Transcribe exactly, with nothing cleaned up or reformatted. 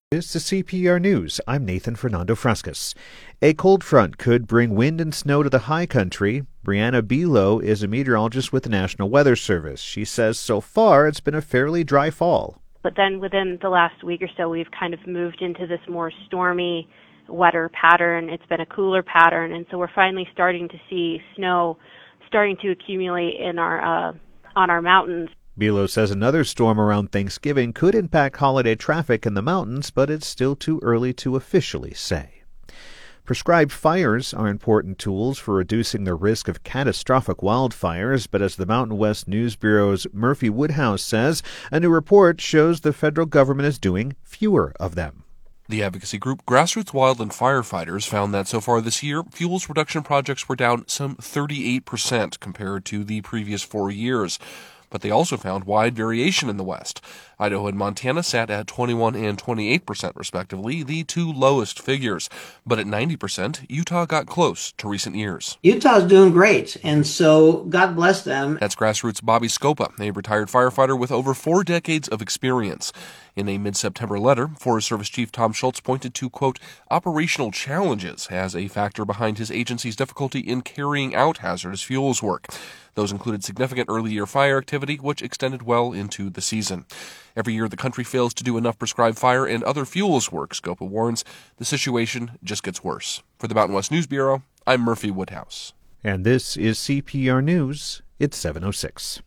This is C P R News. I'm Nathan Fernando Frascas. A cold front could bring wind and snow to the high country. Brianna Bilo is a meteorologist with the National Weather Service. She says so far it's been a fairly dry fall. But then within the last week or so, we've kind of moved into this more stormy, wetter pattern. It's been a cooler pattern, and so we're finally starting to see snow starting to accumulate in our uh, on our mountains. Bilo says another storm around Thanksgiving could impact holiday traffic in the mountains, but it's still too early to officially say. Prescribed fires are important tools for reducing the risk of catastrophic wildfires, but as the Mountain West News Bureau's Murphy Woodhouse says, a new report shows the federal government is doing fewer of them. The advocacy group Grassroots Wildland Firefighters found that so far this year, fuels reduction projects were down some thirty-eight percent compared to the previous four years. But they also found wide variation in the West. Idaho and Montana sat at twenty-one and twenty-eight percent respectively, the two lowest figures. But at ninety percent, Utah got close to recent years. Utah's doing great, and so God bless them. That's Grassroots' Bobby Scopa, a retired firefighter with over four decades of experience. In a mid-September letter, Forest Service Chief Tom Schultz pointed to, quote, operational challenges as a factor behind his agency's difficulty in carrying out hazardous fuels work. Those included significant early-year fire activity, which extended well into the season. Every year, the country fails to do enough prescribed fire and other fuels work, Scopa warns. The situation just gets worse. For the Mountain West News Bureau, I'm Murphy Woodhouse. And this is C P R News. It's seven oh six.